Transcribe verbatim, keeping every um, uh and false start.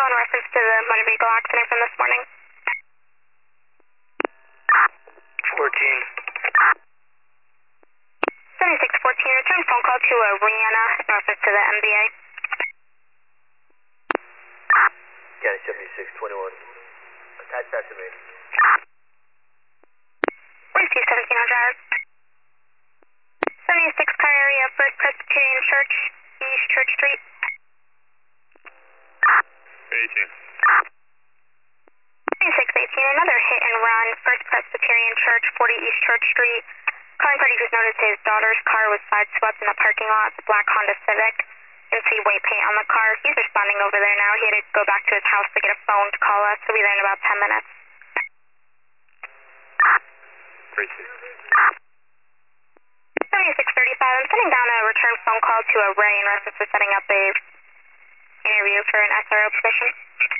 in reference to the motor vehicle accident from this morning. fourteen. seventy-six fourteen, return phone call to uh, Rihanna in reference to the M B A. Got it, seventy-six twenty-one. Attach that to me. forty-two seventeen on drive. seventy-six car area, First Presbyterian Church, East Church Street. eighteen. seventy-six eighteen, another hit and run, First Presbyterian Church, forty East Church Street. Calling party just noticed his daughter's car was sideswept in the parking lot, the black Honda Civic. Didn't see white paint on the car. He's responding over there now. He had to go back to his house to get a phone to call us. He'll be there in about ten minutes. seventy-six thirty-five, I'm sending down a return phone call to a Ray in reference to setting up a interview for an S R O position.